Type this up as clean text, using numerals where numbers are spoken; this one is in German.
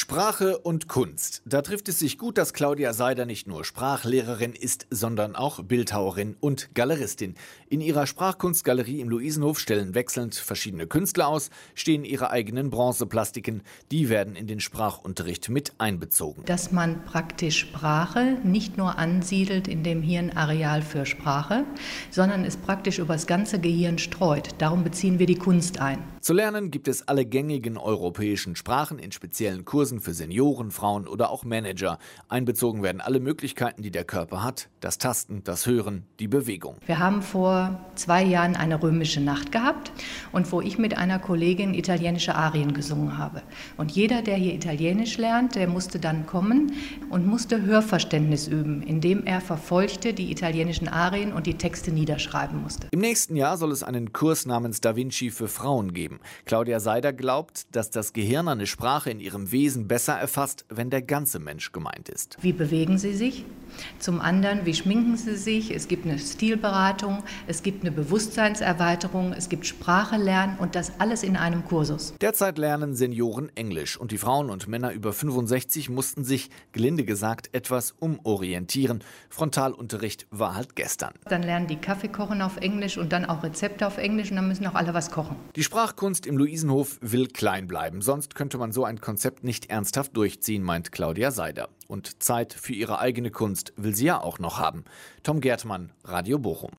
Sprache und Kunst. Da trifft es sich gut, dass Claudia Seider nicht nur Sprachlehrerin ist, sondern auch Bildhauerin und Galeristin. In ihrer Sprachkunstgalerie im Luisenhof stellen wechselnd verschiedene Künstler aus, stehen ihre eigenen Bronzeplastiken. Die werden in den Sprachunterricht mit einbezogen. Dass man praktisch Sprache nicht nur ansiedelt in dem Hirnareal für Sprache, sondern es praktisch über das ganze Gehirn streut. Darum beziehen wir die Kunst ein. Zu lernen gibt es alle gängigen europäischen Sprachen in speziellen Kursen für Senioren, Frauen oder auch Manager. Einbezogen werden alle Möglichkeiten, die der Körper hat: das Tasten, das Hören, die Bewegung. Wir haben vor 2 Jahren eine römische Nacht gehabt und wo ich mit einer Kollegin italienische Arien gesungen habe. Und jeder, der hier Italienisch lernt, der musste dann kommen und musste Hörverständnis üben, indem er verfolgte die italienischen Arien und die Texte niederschreiben musste. Im nächsten Jahr soll es einen Kurs namens Da Vinci für Frauen geben. Claudia Seider glaubt, dass das Gehirn eine Sprache in ihrem Wesen besser erfasst, wenn der ganze Mensch gemeint ist. Wie bewegen Sie sich? Zum anderen, wie schminken Sie sich? Es gibt eine Stilberatung, es gibt eine Bewusstseinserweiterung, es gibt Sprache lernen und das alles in einem Kursus. Derzeit lernen Senioren Englisch und die Frauen und Männer über 65 mussten sich, gelinde gesagt, etwas umorientieren. Frontalunterricht war halt gestern. Dann lernen die Kaffee kochen auf Englisch und dann auch Rezepte auf Englisch und dann müssen auch alle was kochen. Die Sprachkunst im Luisenhof will klein bleiben, sonst könnte man so ein Konzept nicht ernsthaft durchziehen, meint Claudia Seider. Und Zeit für ihre eigene Kunst will sie ja auch noch haben. Tom Gertmann, Radio Bochum.